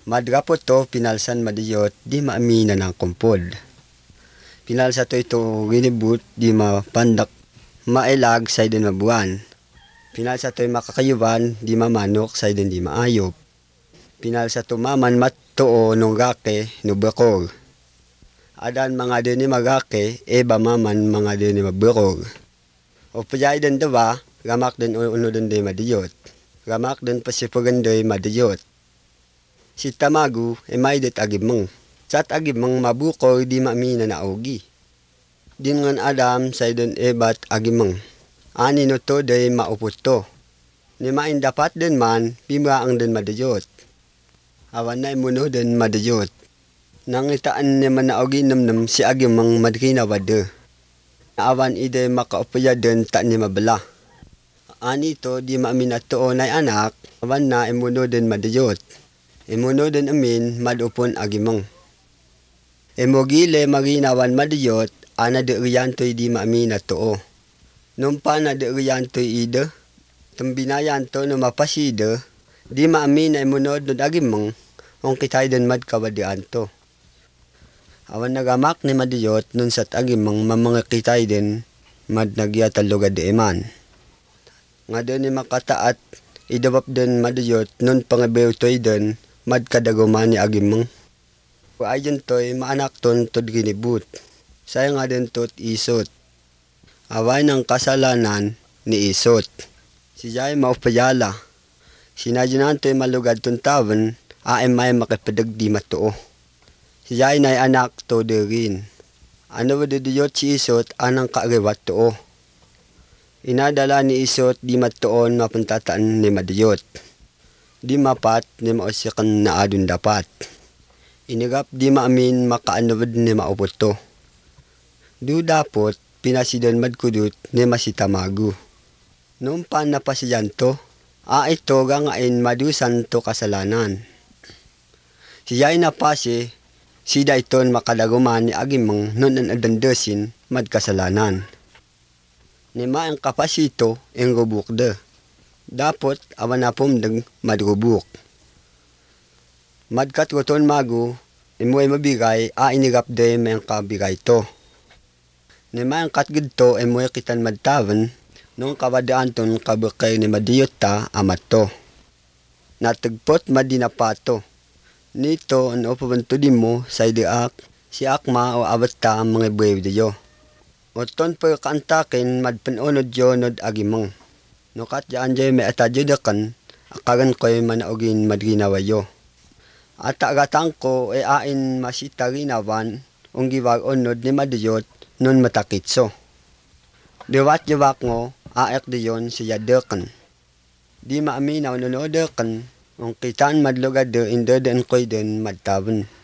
Madrapo to pinalsan madiyot di maamina ng kumpod. Pinalsa to ito ginibut di mapandak mailag sa idin mabuan. Pinalsa to makakayuban di mamanok sa idin di maayop. Pinalsa to maman matoo nung gake nubakog. Adan mga din ni magake eba maman mga din ni mabakog. O pajay din dawa gamak din uno din di madiyot. Gamak din pasipagandoy madiyot. Si tamagu may dit agimang. Sat agimang mabukoy di maamina na augi. Din ngan Adam sa idin ebat agimang. Ani no to day maupot to. Ni main dapat din man pimaang din madiyot. Awan na imuno din madiyot. Nangitaan ni man na augi namnam si agimang madkinawad. Awan ide makaupaya din ta ni mabala. Ani to di maamin at to na anak. Awan na imuno din madiyot. Imuno din amin madupon agimang. Emogile maginawan madiyot ana de riyantoy di maamin at to. Numpa na de riyantoy ide. Tumbinayan to no mapaside. Di maamin na imunod no agimang. Ong kitay din madkawadian to. Awan nagamak ni madiyot nun sat agimang mamanga kitay din mad nagyatalugad di iman. Nga din ni makataat idawap din madiyot nun pangabew toy din mad kadaguman ni agimang. Ayon to'y maanak ton tod ginibut. Saya nga din tot isot. Away ng kasalanan ni isot. Si Jai maupayala. Sinadyanan to'y malugad ton taon, may makipadag di matoo. Si Jai na'y anak to derin. Ano ba didiyot si isot anang kaariwat too. Inadala ni isot di matoon mapuntataan ni madiyot. Di mapat ni mausyakan na adun dapat. Inigap di maamin makaanawad ni maupot to. Du dapot pinasidan madkudut ni masitamagu. Noong panapasyan to, ito gangain madusan to kasalanan. Siya'y napasi, sida iton makadaguman ni agimang nun ang adandasin madkasalanan. Ni maang kapasito ang rubuk de. Dapot awan na pumdag madrubuk. Madkatruton magu, imoy mabigay, inigap de may ang kabigay to. Ni may ang katgid to, imoy kitan madtawan, nung kawadaan ton kabukay ni madiyot ta amat to. Natagpot madinapato. Nito ano pabanto di mo sa idiak, si akma o awat ta ang mga buhay diyo. O ton po kaantakin madpanunod yonod agimang. Nukat dyan jay may atadyodakan, akaran ko'y manaugin madginawayo. At agatang ko ain masita ginawan, ung giwag unod ni madiyot nun matakitso. Diwat yawak ngo, aek diyon siya dekan. Di maaminaw nunodekan, ung kitaan madlugad de indodaan ko'y den madtaban.